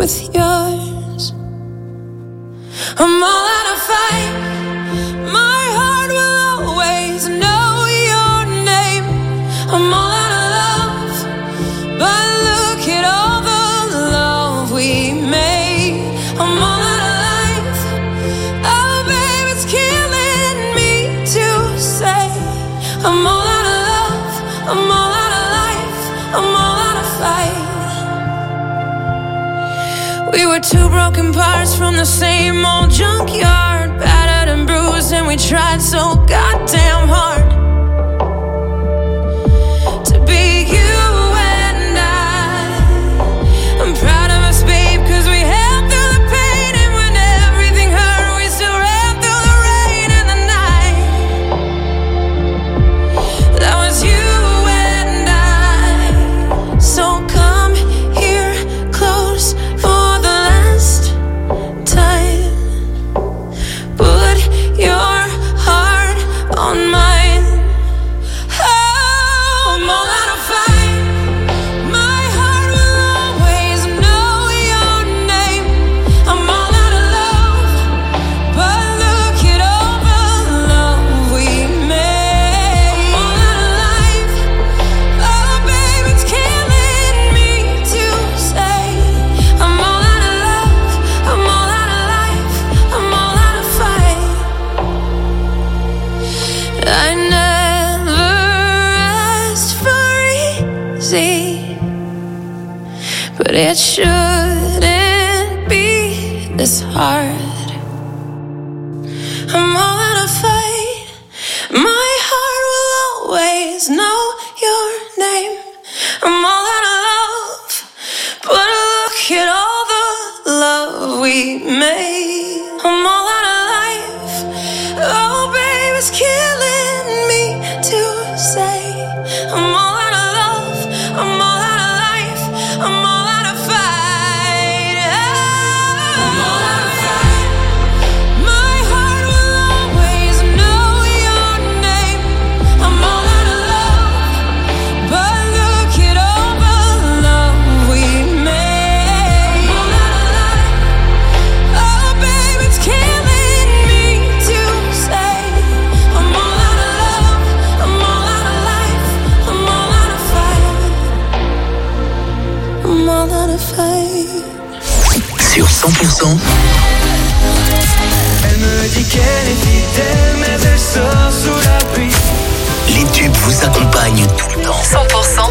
with yours. I'm all out of fight. My heart will always know your name. I'm all out of love, but look at all the love we made. I'm all out of life. Oh, babe, it's killing me to say. I'm all out of love. I'm all out of life. I'm all out of fight. We were two broken parts from the same old junkyard, battered and bruised, and we tried so goddamn hard to be you and I'm proud of us, babe, 'cause we held through the pain, and when everything hurt, we still ran through the rain and the night. That was you and I. So come here close for the last time. Put your heart on mine. Oh, I'm all out of fight. My heart will always know your name. I'm all out of love, but look at all the love we made. I'm all out of life. Oh, babe, it's killing me to say. I'm all out of love. I'm all out of life. I'm all out of fight. I never asked for easy, but it shouldn't be this hard. I'm all out of fight. My heart will always know your name. I'm all out of love, but look at all the love we made. I'm all out of life. Oh, babe, it's killing me to say. I'm all out of love. I'm all out of life. I'm all out of fight. I'm all out of fight. My heart will always know your name. I'm all out of love, but look at all the love we made. I'm all out of life. Oh, babe, it's killing me to say. I'm all out of love. I'm all out of life. I'm all out of fight. I'm all out of fight. Sur 100%, Elle me dit qu'elle est fidèle, mais elle sort sous la pluie. les tubes vous accompagnent tout le temps. 100%.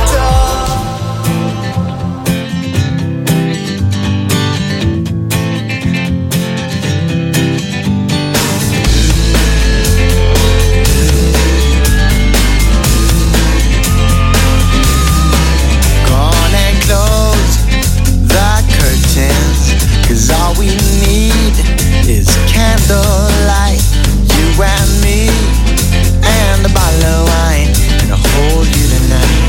Gone and close the curtains, 'cause all we need is candlelight. You and me and a bottle of wine, and I'll hold you tonight.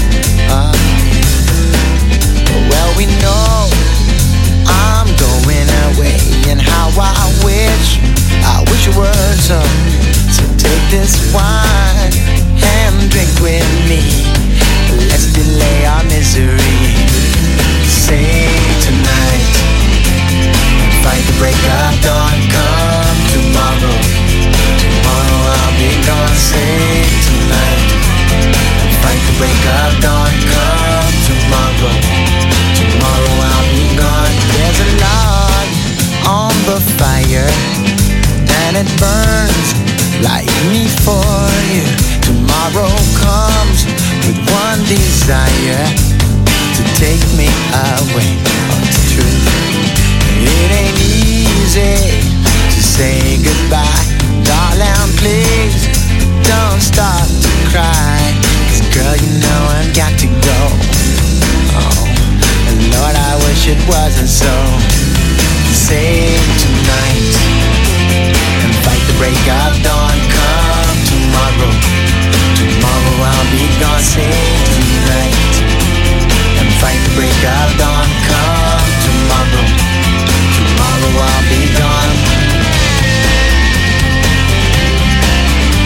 Well, we know I'm going away, and how I wish it were so. So take this wine and drink with me. Let's delay our misery. Sing tonight, fight the break of dawn. Come tomorrow, tomorrow I'll be gone. Sing tonight, fight the break of dawn. Come tomorrow, tomorrow I'll be gone. There's a log on the fire, and it burns like me for you. Tomorrow comes with one desire, to take me away. Oh, it's true. It ain't easy to say goodbye. Darling, please don't start to cry, 'cause girl, you know I've got to go. Oh, and Lord, I wish it wasn't so. Sing tonight and fight the break of dawn. Come tomorrow, tomorrow I'll be gone. Sing tonight and fight the break of dawn. Come tomorrow, tomorrow I'll be gone.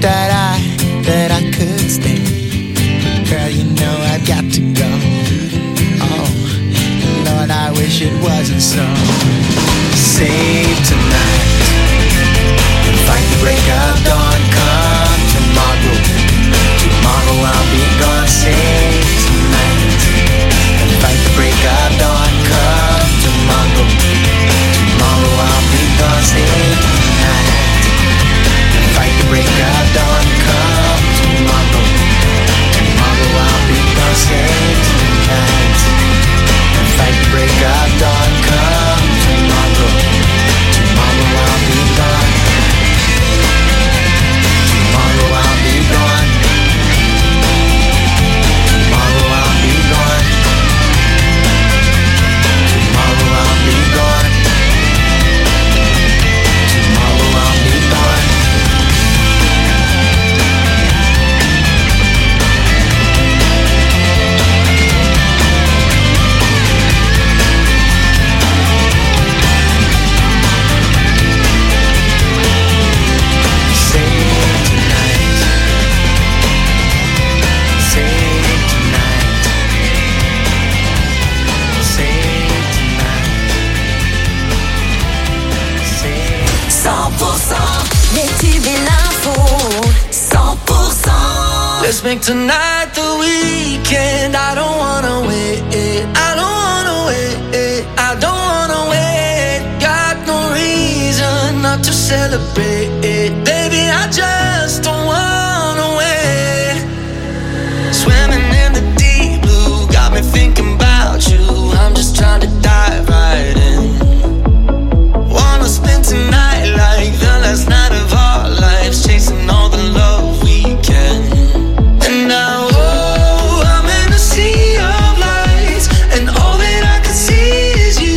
that I could stay. Girl, you know I've got to go. Oh, Lord, I wish it wasn't so. Save tonight, fight the break of dawn. Come tomorrow, tomorrow I'll be gone. Save tonight, fight the break of dawn. Come tomorrow, tomorrow I'll be gone. Save tonight, fight the break of dawn. Come tomorrow, tomorrow I'll be gone. Save tonight, fight the break of dawn. Come tomorrow, tomorrow I'll be gone. Tomorrow I'll be gone. Tomorrow I'll be gone. Tomorrow I'll be gone. Tomorrow I'll be gone. Let's make tonight the weekend. I don't wanna wait. I don't wanna wait. I don't wanna wait. Got no reason not to celebrate. Baby, I just don't wanna wait. Swimming in the deep blue got me thinking about you. I'm just trying to dive right in. Wanna spend tonight like the last night of our lives, chasing all the love we can. And now, oh, I'm in a sea of lights, and all that I can see is you.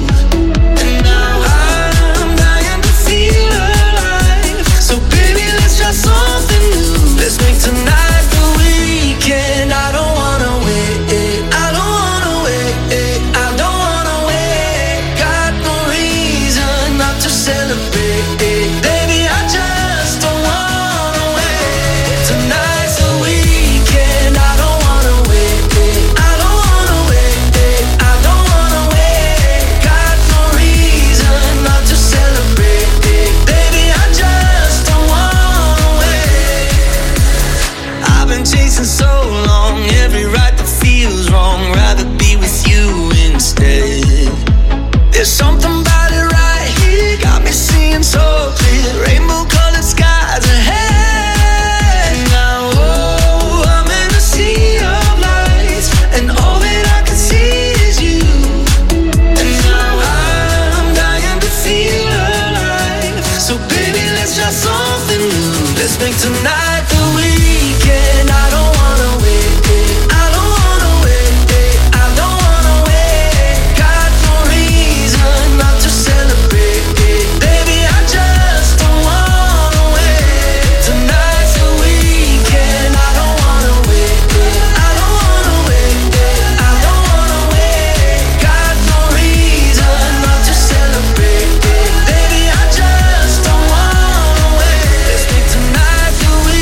And now I'm dying to feel alive. So baby, let's try something new. Let's make tonight the weekend. I don't wanna wait. I don't wanna wait. I don't wanna wait. Got no reason not to celebrate. Baby, I just don't wanna wait. Tonight's the weekend. I don't wanna wait. I don't wanna wait. I don't wanna wait. Got no reason not to celebrate. Baby, I just don't wanna wait. I've been chasing so long, every right that feels wrong. Rather be with you instead. There's something about it right here, got me seeing so clear. Rainbow colored skies ahead. Now, oh, I'm in a sea of lights, and all that I can see is you. And now I'm dying to feel alive. So baby, let's try something new. Let's make tonight the weekend. I don't wanna wait. I don't wanna wait. I don't wanna wait. Got no reason not to celebrate. Baby, I just don't wanna wait. Tonight's the weekend. I don't wanna wait. I don't wanna wait. I don't wanna wait. Got no reason not to celebrate. Baby, I just don't wanna wait. Let's make tonight the weekend.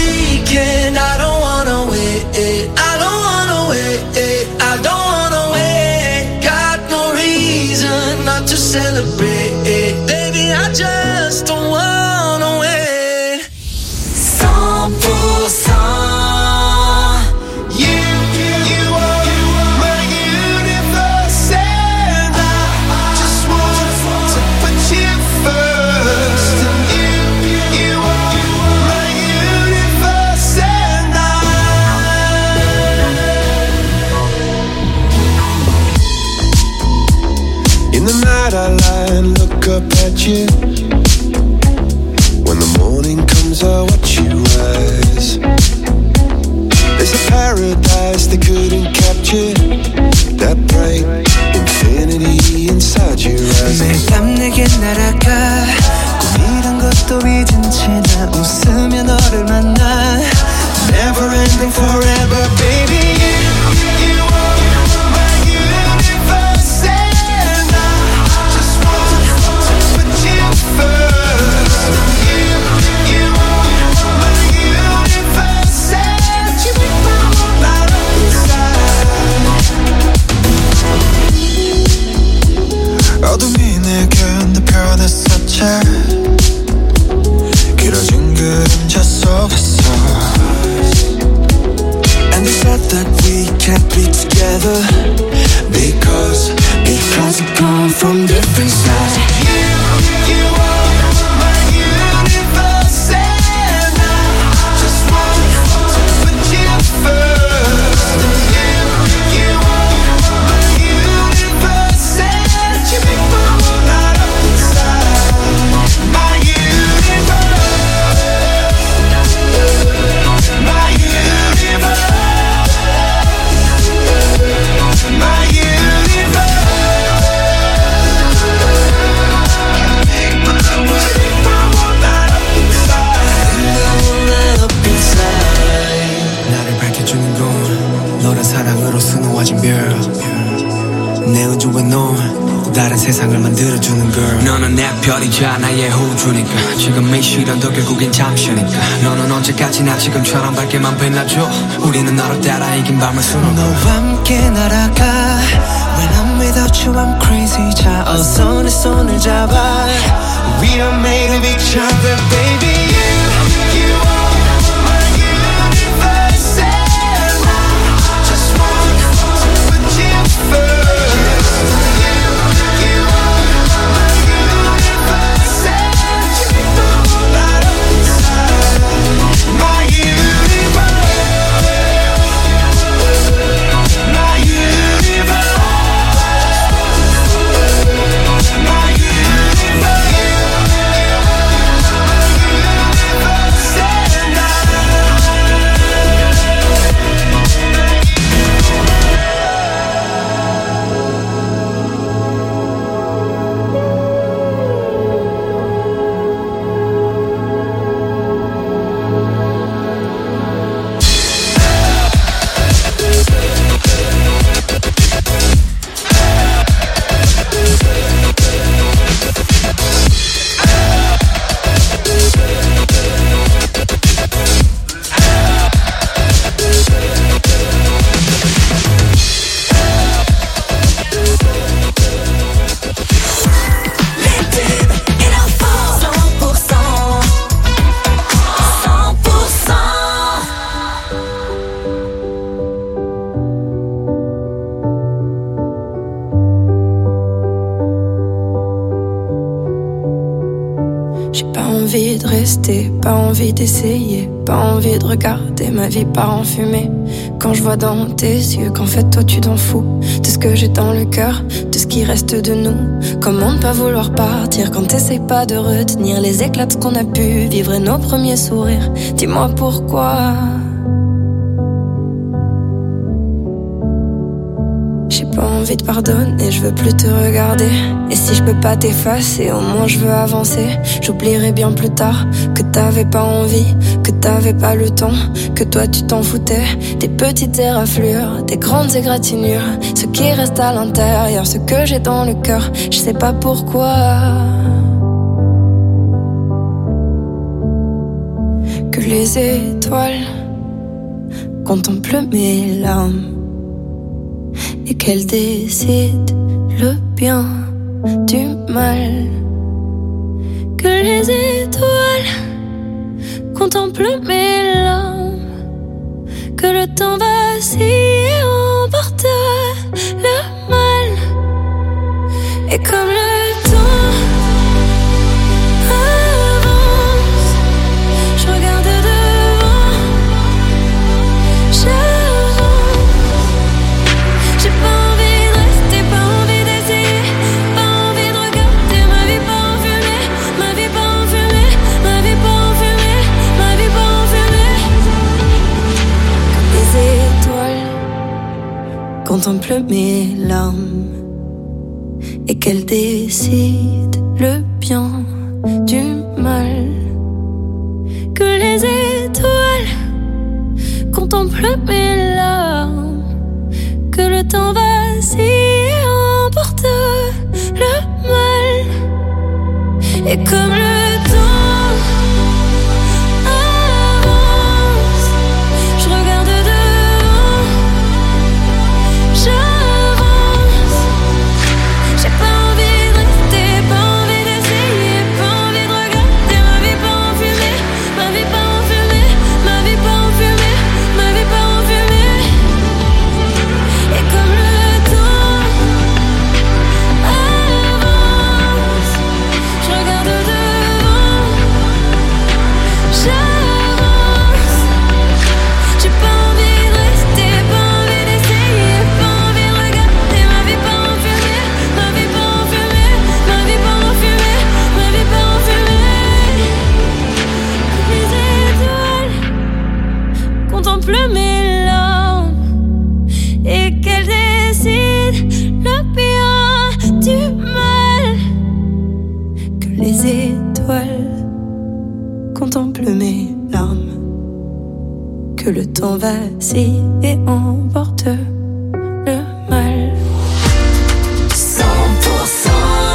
together. Because we come from different sides. You are my universe, and I just want to put you first. You are my universe, and you make my world light up inside. My universe, my universe, my universe. 나를 밝혀주는 건 너란 사랑으로 수놓아진 별. 내 우주와 넌 다른 세상을 만들어주는 girl. 너는 내 별이자 나의 호주니까 지금 이 시련도 결국엔 잠시니까. 너는 언제까지나 지금처럼 밝게만 빛나줘. 우리는 너를 따라 이긴 밤을 수놓아. 너와 함께 날아가. When I'm without you I'm crazy. 자 어서 내 손을 잡아. We are made of each other baby. You are my universe, and I just want to put you first. You are my universe, and you make the whole light up inside. My universe, my universe, my universe. Pas envie d'essayer, pas envie de regarder ma vie part en fumée. Quand je vois dans tes yeux qu'en fait toi tu t'en fous de ce que j'ai dans le cœur, de ce qui reste de nous. Comment ne pas vouloir partir quand t'essayes pas de retenir les éclats de ce qu'on a pu vivre et nos premiers sourires. Dis-moi pourquoi. J'ai pas envie de pardonner, je veux plus te regarder. Et si je peux pas t'effacer, au moins je veux avancer. J'oublierai bien plus tard que t'avais pas envie, que t'avais pas le temps, que toi tu t'en foutais. Des petites éraflures, des grandes égratignures, ce qui reste à l'intérieur, ce que j'ai dans le cœur, je sais pas pourquoi. Que les étoiles contemplent mes larmes et qu'elle décide le bien du mal. Que les étoiles contemplent mes larmes, que le temps vacille et emporte le mal. Et comme le temps avance, je regarde devant, j'ai pas envie de rester, pas envie d'essayer, pas envie de regarder ma vie pas en fumée, ma vie pas en fumée, ma vie pas en fumée, ma vie pas en fumée. Les étoiles contemplent mes larmes et qu'elles décident le bien du mal. Que les étoiles contemplent mes larmes, que le temps vacille et emporte le mal. Et comme le temps avance, je regarde devant, j'avance. J'ai pas envie de rester, pas envie d'essayer, pas envie de regarder ma vie pas en fumée, ma vie pas en fumée, ma vie pas en fumée, ma vie pas en fumée. Et comme le que le temps vacille et emporte le mal. 100%.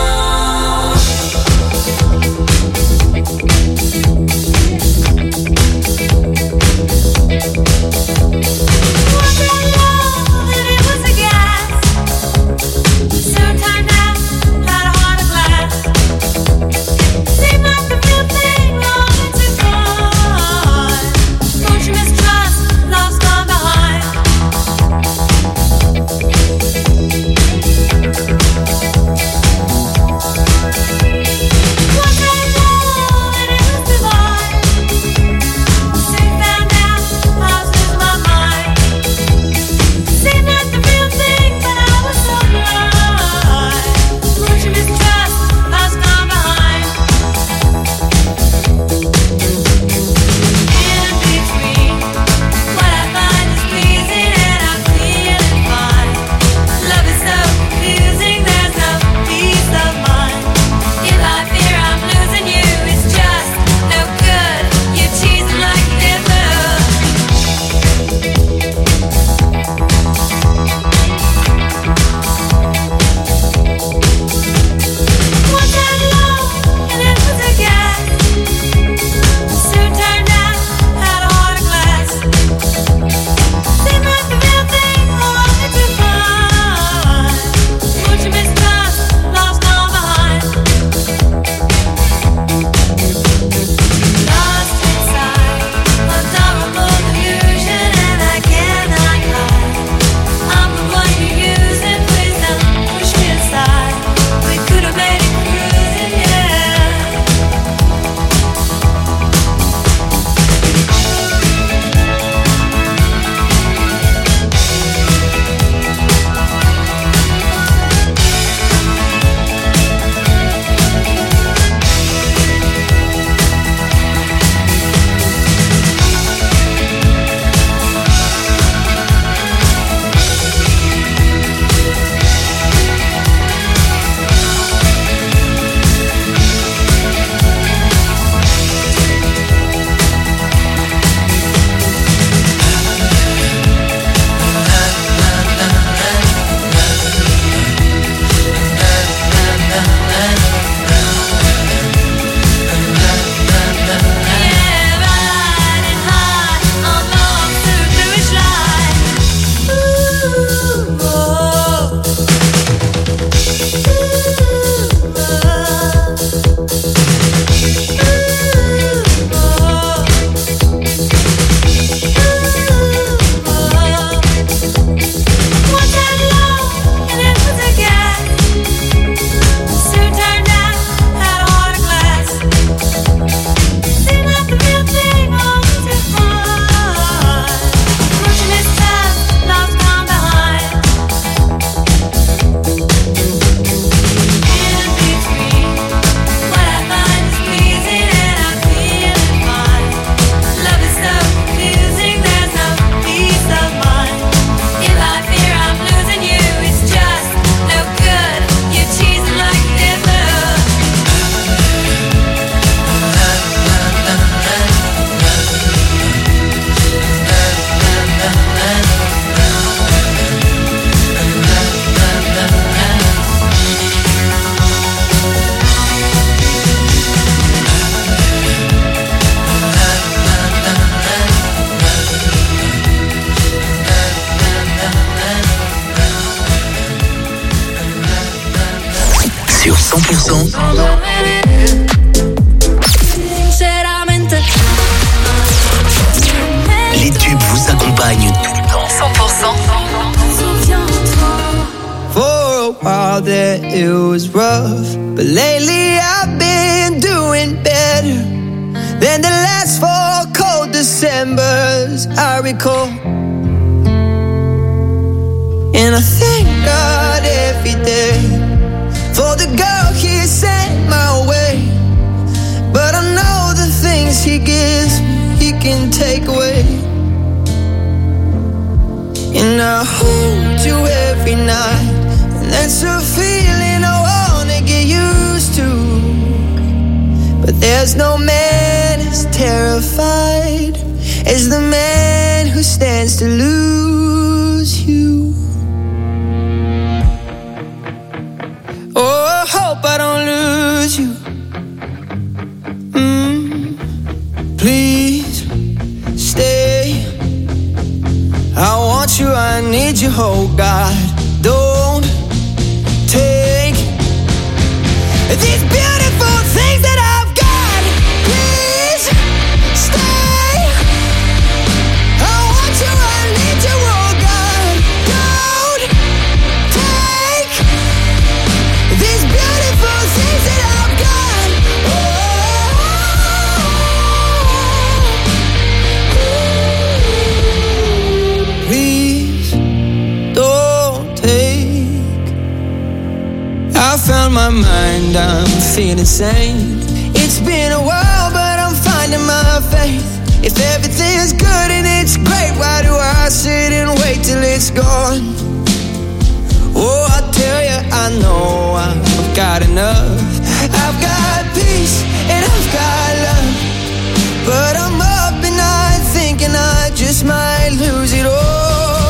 Sur 100%. Les tubes vous accompagnent tout le temps. 100%. For a while there it was rough, but lately I've been doing better than the last 4 cold Decembers I recall. And I thank God every day for the girl He sent my way. But I know the things He gives me, He can take away. And I hold you every night, and that's a feeling I wanna get used to. But there's no man as terrified as the man chance to lose you. Oh, I hope I don't lose you. Please stay. I want you, I need you, oh God. Don't take these beautiful things that I've got. Please stay. I want you, I need you, oh God. Don't take these beautiful things that I've got. Please don't take. I found my mind, I'm feeling sane. It's been a while, but I'm finding my faith. If everything's good and it's great, why do I sit and wait till it's gone? Oh, I tell you, I know I've got enough. I've got peace and I've got love, but I'm up at night thinking I just might lose it all.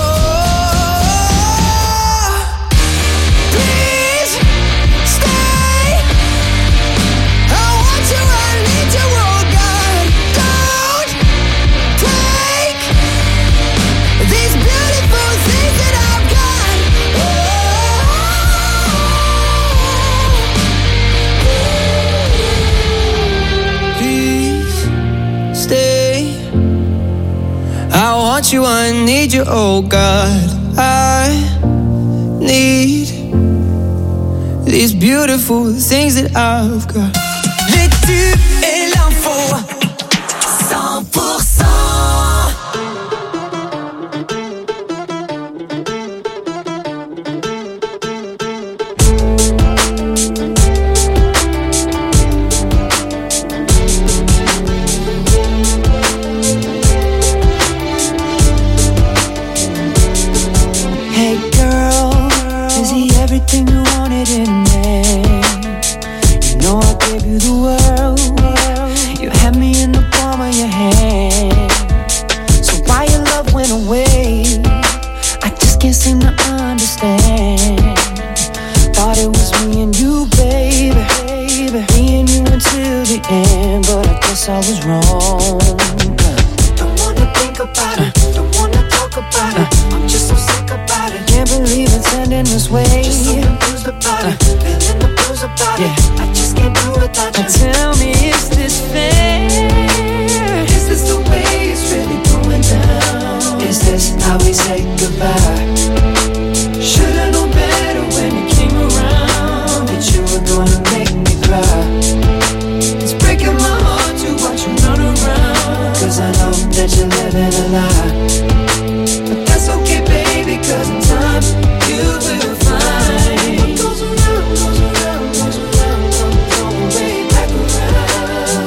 Please stay. I want you, I need you, oh God. Don't take these beautiful things that I've got. Please stay. I want you, I need you, oh God. I need these beautiful things that I've got. Les tubes et l'info 100%. Hey girl, is he everything you wanted in a man? You know I gave you the world. You had me in the palm of your hand. So why your love went away? I just can't seem to understand. Thought it was me and you, baby. Me and you until the end, but I guess I was wrong. Don't wanna think about it, don't wanna talk about it. I'm just so sick about it. Can't believe it's ending this way. Just so confused about it, feeling the blues about it. I just can't do without you. Tell me, is this fair? Is this the way it's really going down? Is this how we say goodbye? Should've known better when you came around, that you were gonna make me cry. It's breaking my heart to watch you run around, 'cause I know that you're living a lie. But that's okay, baby, 'cause in time you will find what goes around, goes around, goes around, comes all the way back around.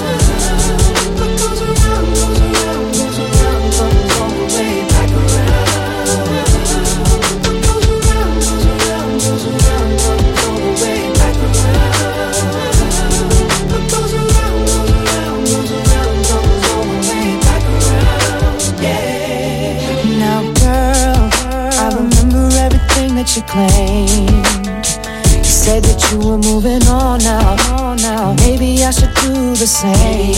What goes around, goes around, goes around, comes all the way back around. What goes around, goes around, goes around, comes all the way back around. What goes around, goes around, goes around, comes all the way back around. Yeah. Now, girl, I remember everything that you claimed. You said that you were moving on now. Maybe I should do the same.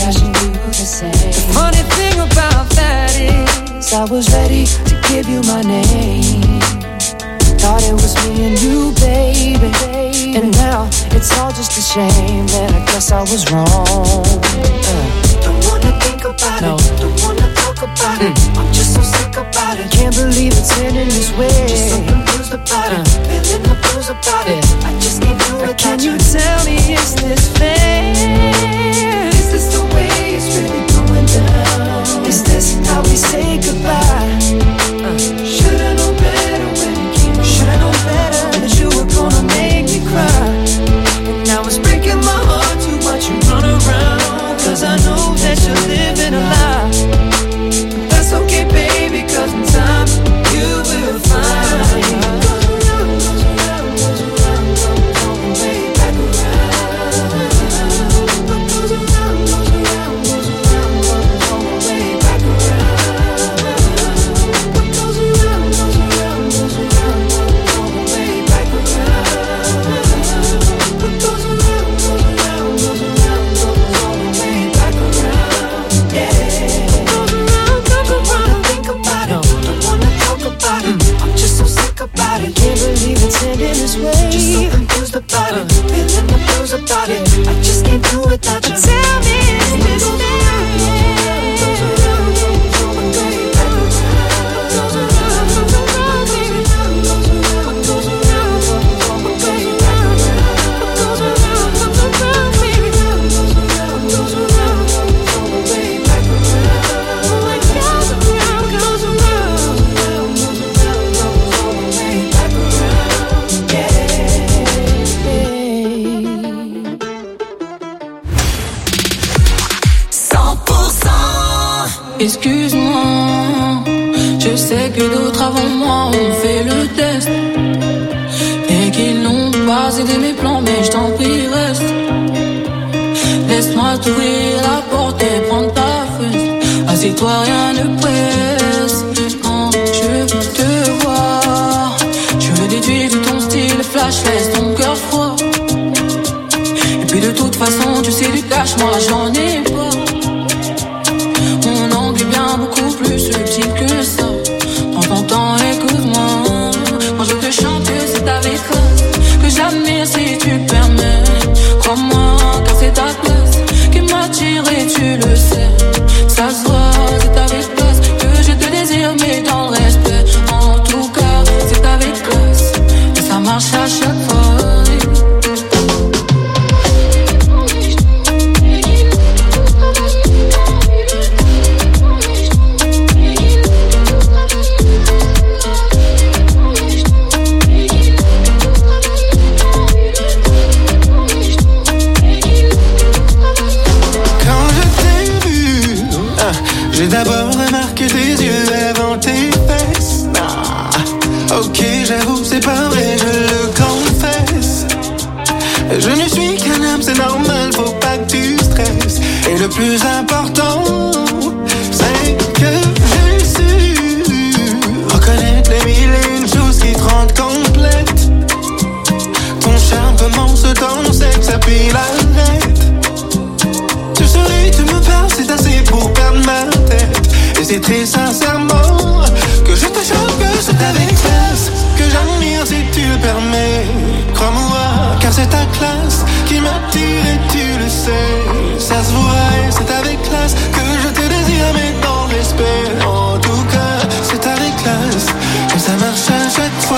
The funny thing about that is I was ready to give you my name. Thought it was me and you, baby. And now it's all just a shame, and I guess I was wrong. Don't wanna think about it, don't wanna talk about it. I'm just so sick about it. Can't believe it's ending this way. Just so confused about it, feeling the blues about it. I just can't do it. Can you tell me, is this fair? Is this the way it's really going down? Is this how we say goodbye? Should've known better when you came around. Should've known better that you were gonna make me cry. And now it's breaking my heart to watch you run around, 'cause I know that you're living a lie. But that's okay, baby, 'cause in time you will find. Goes around, goes around, goes around. excuse-moi. Je sais que d'autres avant moi ont fait le test et qu'ils n'ont pas aidé mes plans, mais je t'en prie reste. Laisse-moi t'ouvrir la porte et prendre ta fesse. Assieds-toi, rien ne presse. Quand je te vois, je veux déduire de ton style flash, laisse ton cœur froid. Et puis de toute façon, tu sais du cash, moi j'en ai pas. Mon angle est bien beaucoup plus subtil que ça. Prends ton temps, écoute-moi. Quand je te chante, c'est avec classe que j'admire si tu permets. Crois-moi, car c'est ta classe qui m'attire et tu le sais. Ça se voit, c'est avec classe que je te désire, mais dans le respect. En tout cas, c'est avec classe et ça marche à chaque fois. J'ai d'abord remarqué tes yeux avant tes fesses. Ok, j'avoue, c'est pas vrai, je le confesse. Je ne suis qu'un homme, c'est normal, faut pas que tu stresses. Et le plus important, c'est que j'ai su reconnaître les mille et une choses qui te rendent complète. Ton charme commence dans le sexe, puis l'arrête. Tu souris, tu me parles, c'est assez pour perdre ma tête. Et c'est très sincèrement que je te choque, que c'est avec classe que j'admire si tu le permets. Crois-moi, car c'est ta classe qui m'attire et tu le sais. Ça se voit et c'est avec classe que je te désire, mais dans le respect. En tout cas, c'est avec classe que ça marche à chaque fois.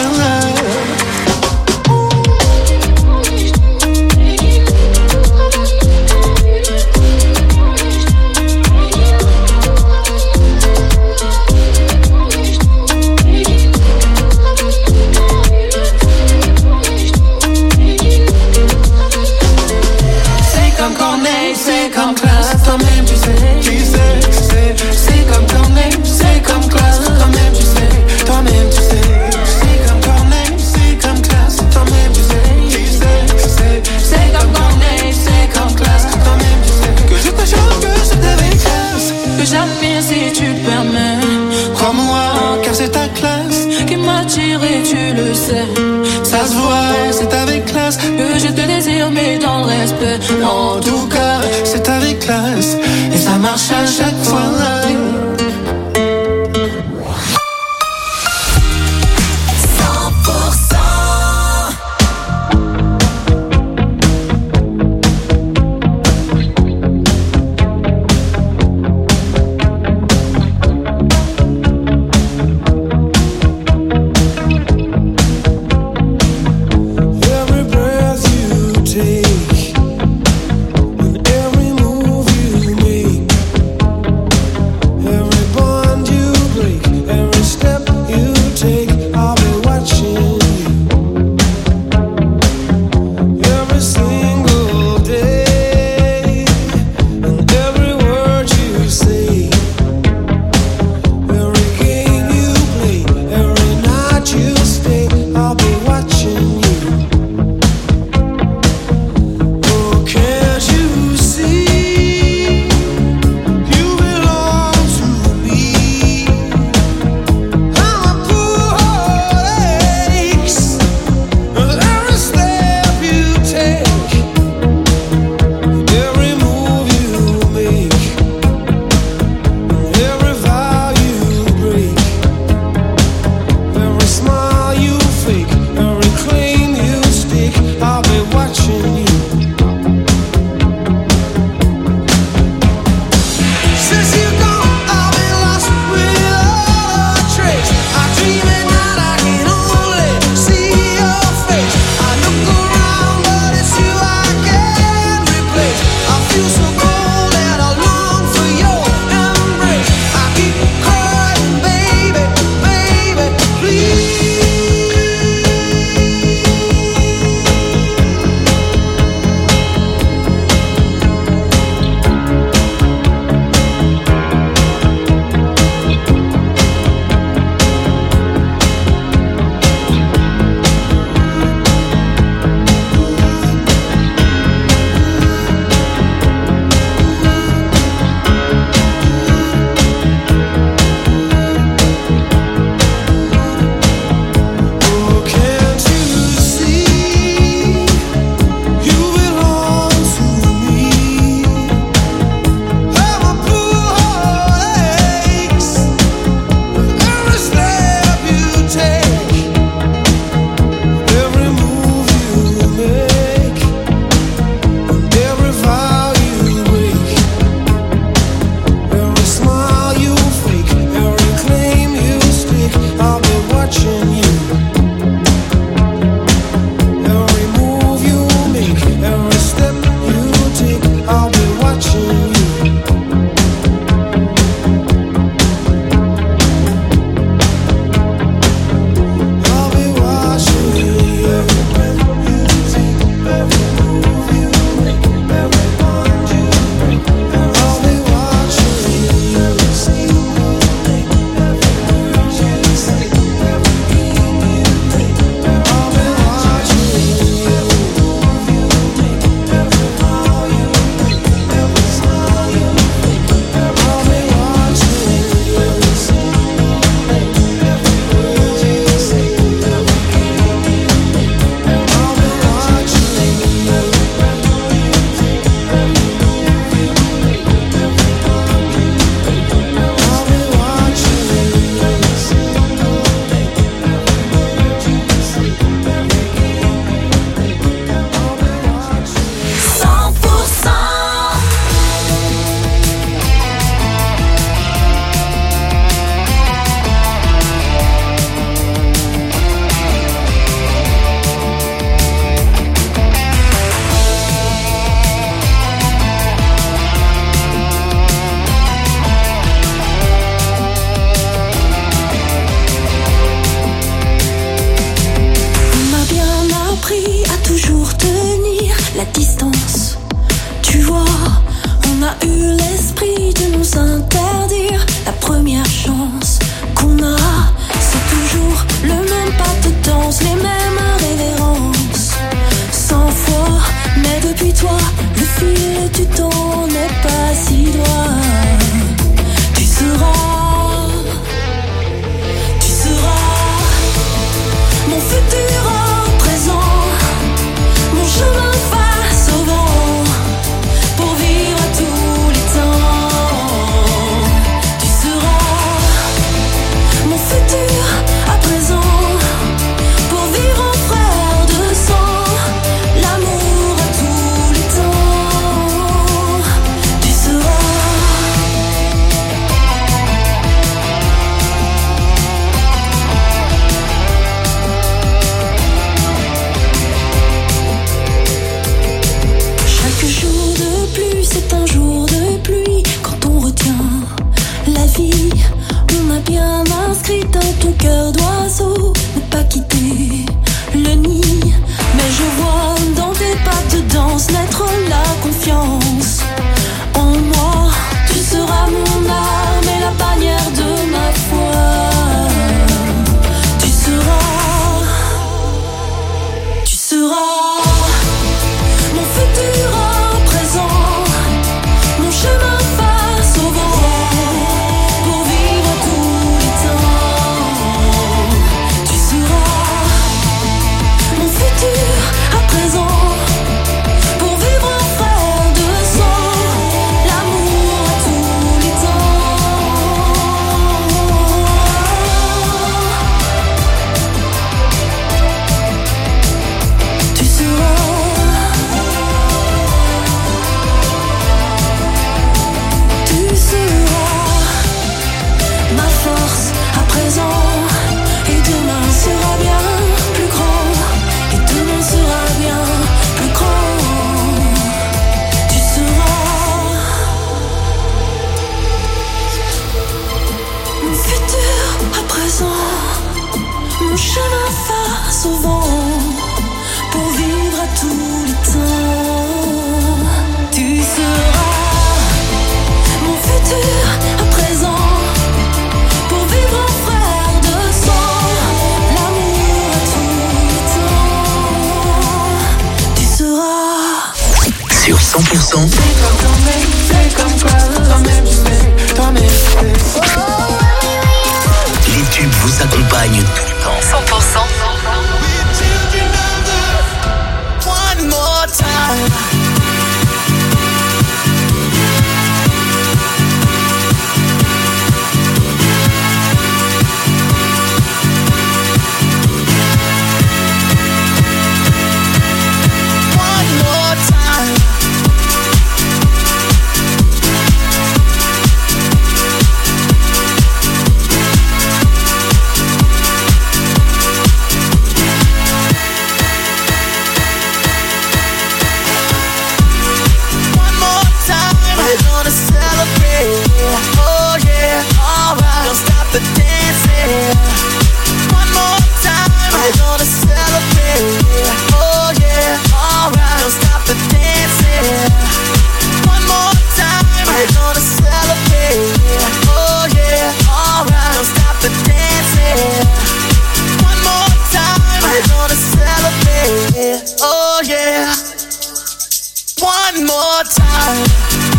C'est comme classe, toi-même tu sais, c'est comme Corneille, c'est comme classe, toi-même tu sais, c'est comme Corneille, c'est comme classe, toi-même tu sais, c'est comme Corneille, c'est comme classe, toi-même tu sais, Que je te choque, que c'est avec classe que j'admire si tu le permets. Crois-moi, car c'est ta classe qui m'attire et tu le sais. Ça se voit, c'est avec classe que je te désire, mais dans le respect. En tout cas, c'est avec classe et ça marche à chaque fois. Every move you make fille, on m'a bien inscrit dans ton cœur d'oiseau. Ne pas quitter le nid, mais je vois dans tes pas de danse naître la confiance en moi. Tu seras mon arme et la bannière de ma foi. Tu seras mon futur à présent, mon chemin face au vent, pour vivre tous les temps. Tu seras mon futur à présent, pour vivre un frère de sang, l'amour à tous les temps. Tu seras ma force à présent, et demain sera bien plus grand, et demain sera bien plus grand. Tu seras mon futur à présent, mon chemin face au vent, pour vivre à tous les temps. Tu seras mon futur à présent, pour vivre un frère de sang, l'amour à tous les temps. Tu seras Sur 100%, les tubes vous accompagnent tout le temps. 100%. One more time. One more time. One more time. We're gonna celebrate. Oh yeah, alright. Don't stop the dancing. One more time. We're gonna celebrate. Oh yeah, alright. Don't stop the dancing. One more time. We're gonna celebrate. Oh yeah, alright. Don't stop the dancing. One more time. We're gonna celebrate. Oh yeah. One more time.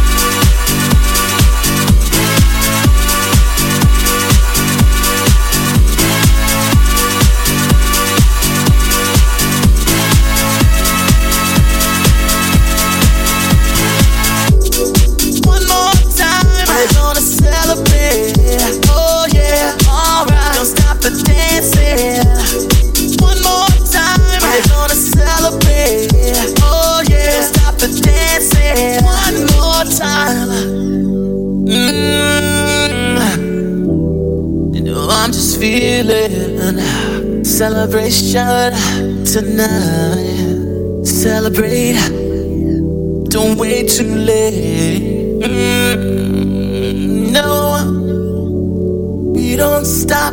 One more time. We're gonna celebrate. Oh yeah, alright. Don't stop the dancing. One more time. We're gonna celebrate. Oh yeah, don't stop the dancing. One more time. You know I'm just feeling celebration tonight. Celebrate. Don't wait too late. No, we don't stop.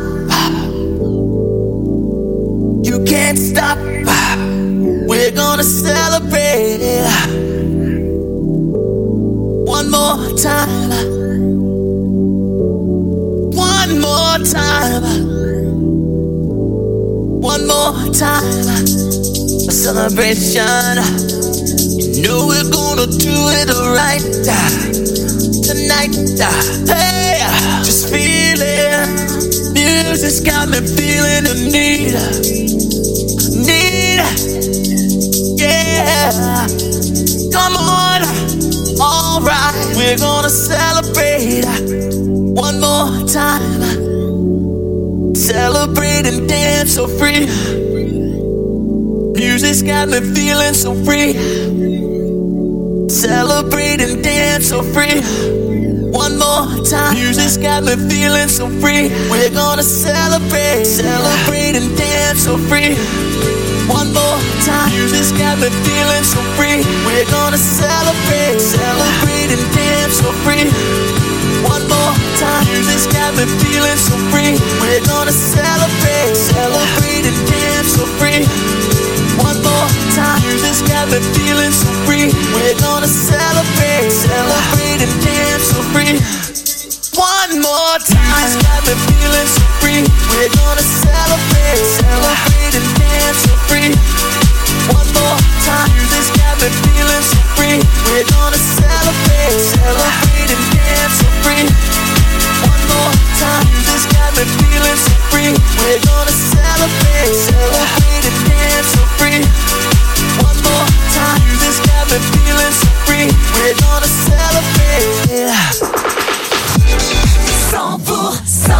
You can't stop. We're gonna celebrate. One more time. One more time. One more time. A celebration. You know we're gonna do it right tonight. Hey, just feeling. Music's got me feeling the need. Yeah. Come on. Alright, we're gonna celebrate one more time. Celebrate and dance so free. Music's got me feeling so free. Celebrate and dance so free. One more time. Music's got me feeling so free. We're gonna celebrate. Celebrate and dance so free. One more time. Music's got me feeling so free. We're gonna celebrate. Celebrate and dance so free. One more time. Music's feeling so free. We're gonna celebrate, celebrate and dance so free. One more time, music's got me feeling so free. We're gonna celebrate, celebrate and dance so free. One more time, it's got me feeling so free. We're gonna celebrate, celebrate and dance so free. One more time, music's got me feeling so free. We're gonna celebrate, celebrate and dance so free. One more time, music's got me feeling so free. We're gonna celebrate, celebrate and dance so free. One more time, music's got me feeling so free. We're gonna celebrate. 100%.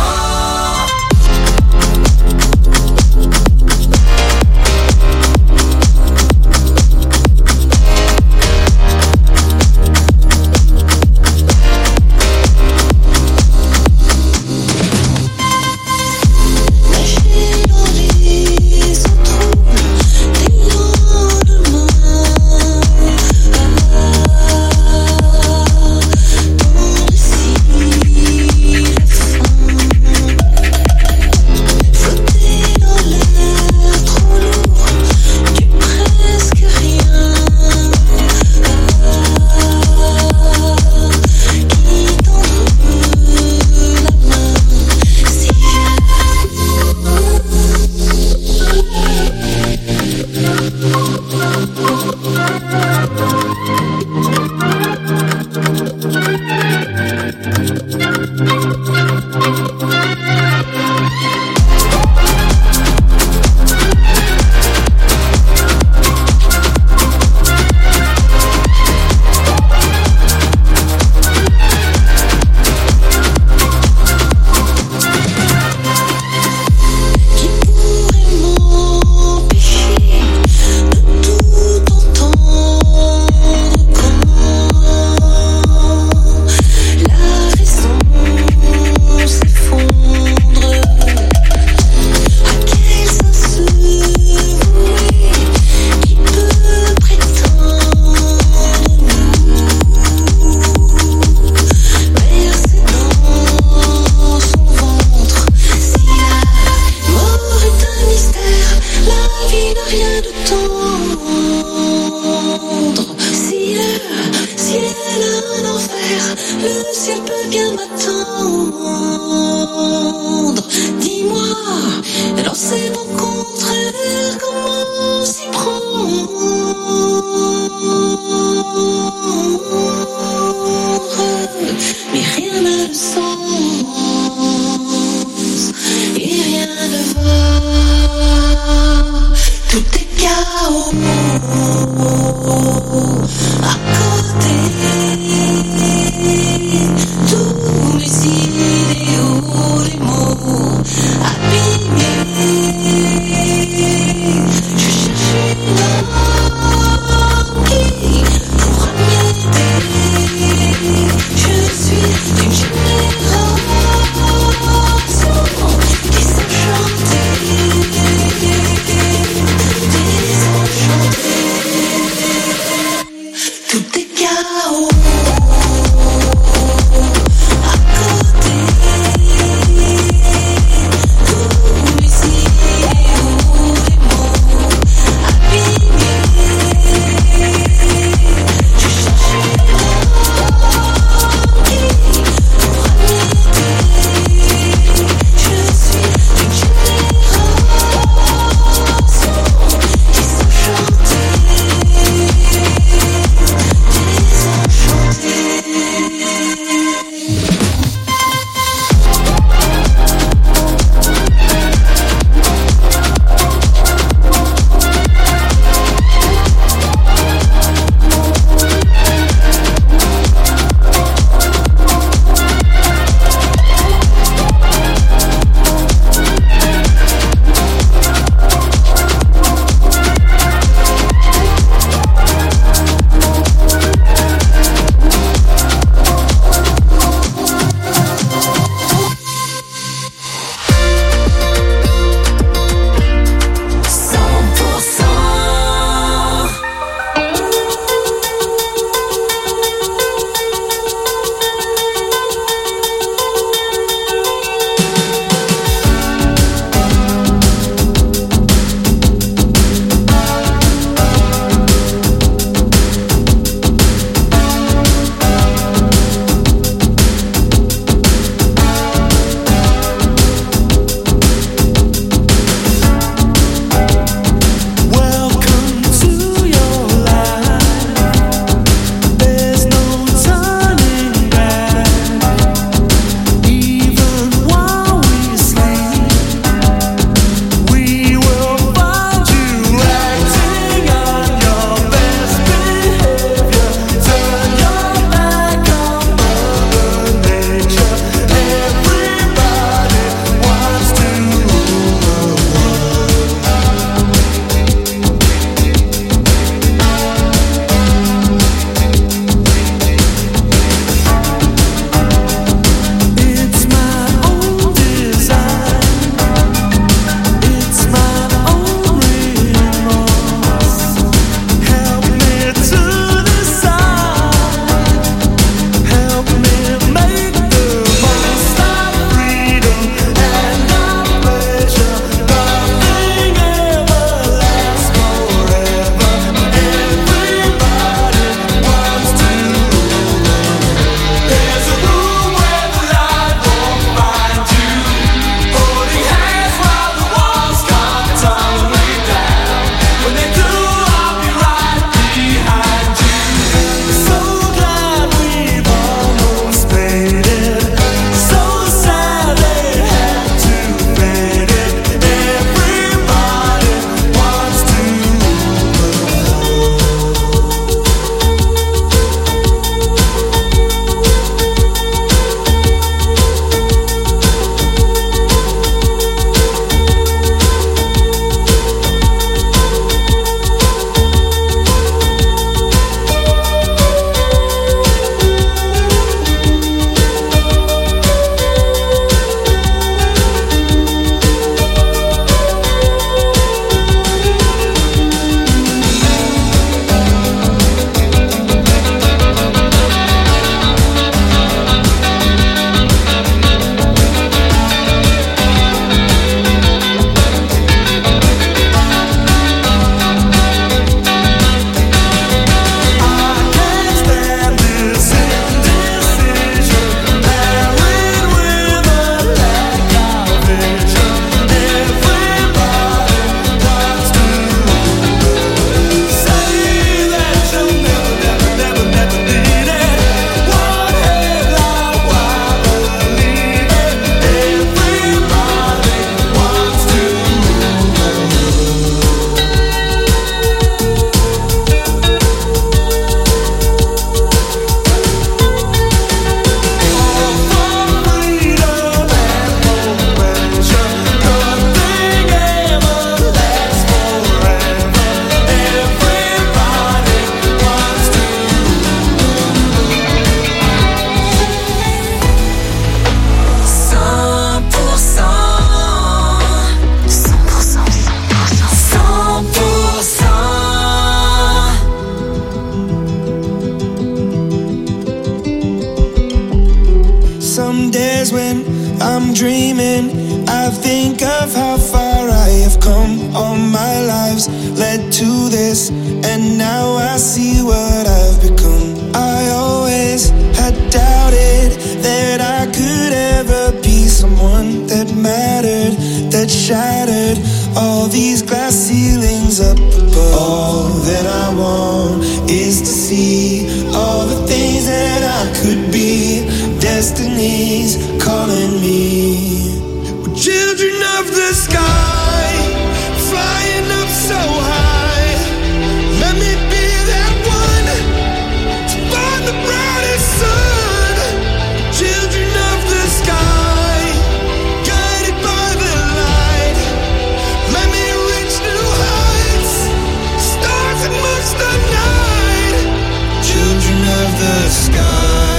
days when I'm dreaming, I think of how far I have come. All my lives led to this, and now I see what I've become. I always had doubted that I could ever be someone that mattered, that shattered all these glass ceilings up above. All that I want is to see all the things that I could be. Destiny's calling me. We're children of the sky, flying up so high. Let me be that one to find the brightest sun. Children of the sky, guided by the light. Let me reach new heights, stars amongst the night. Children of the sky.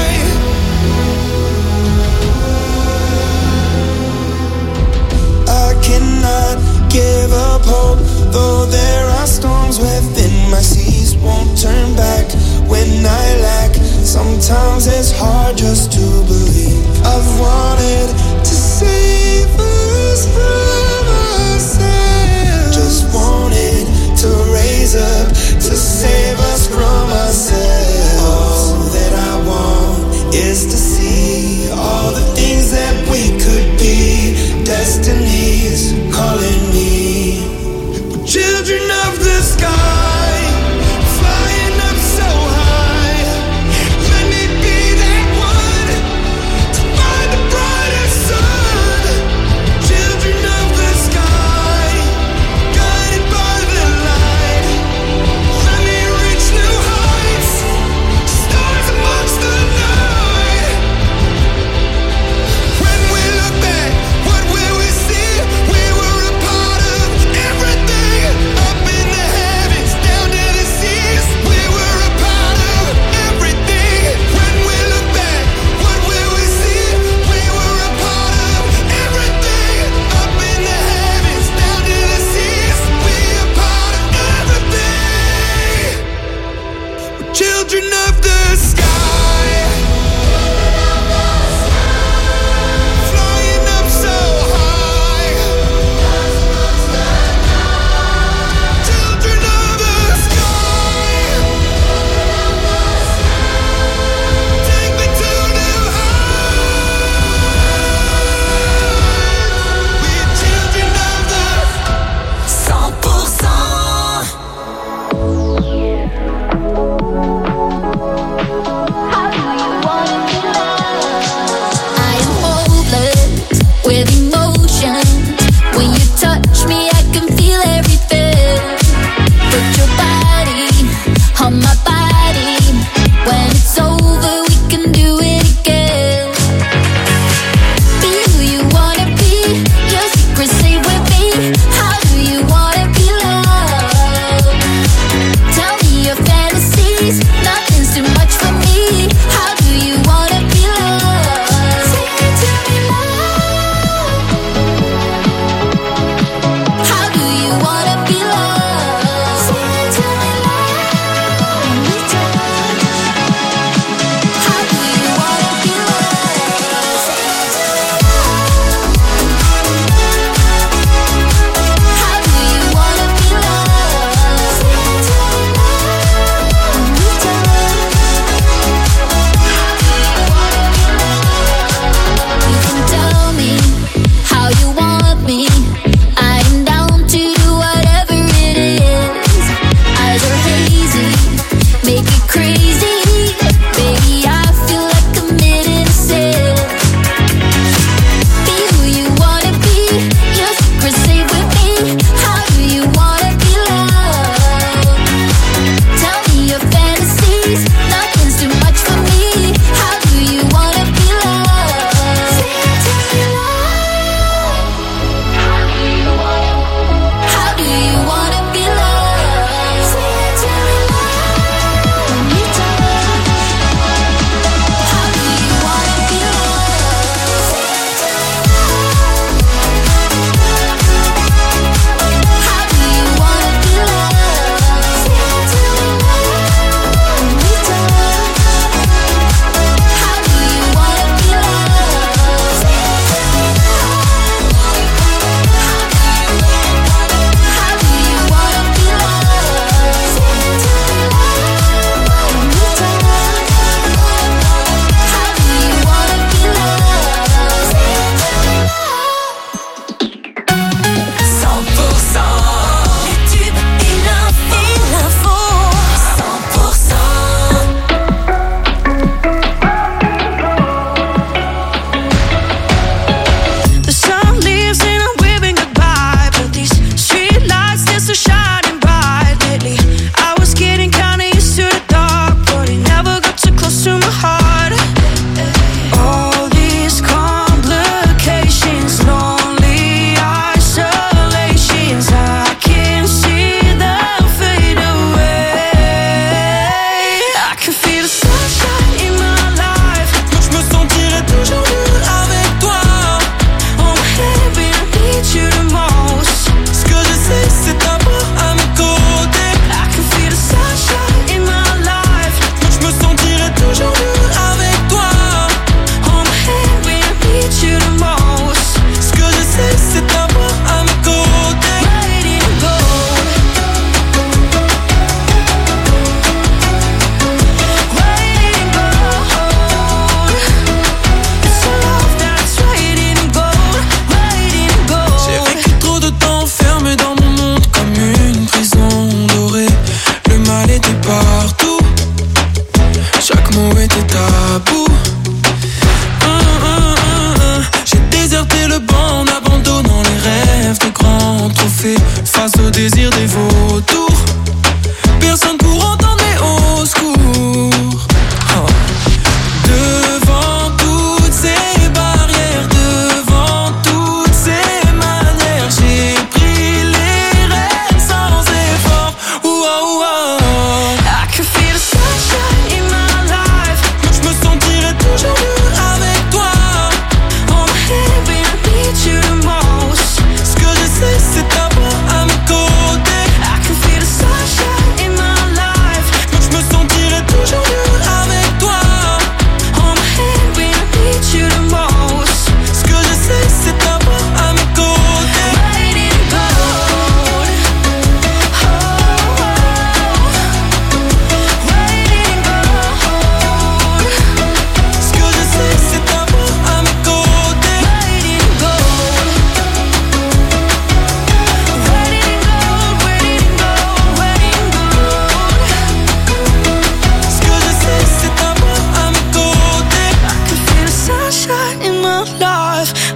I cannot give up hope, though there are storms within my seas. Won't turn back when I lack. Sometimes it's hard just to believe. I've wanted to save us from ourselves. Just wanted to raise up to save us from ourselves. All that I want is to see all the things that we could be. Destiny's calling me. We're children of the sky, flying up so high. Let me be that one to find the bright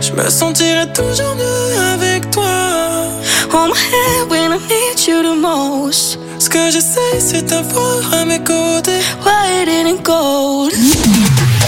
Je me sentirai toujours mieux avec toi. Hold my hand when I need you the most. Ce que j'essaie c'est t'avoir à mes côtés. White and gold.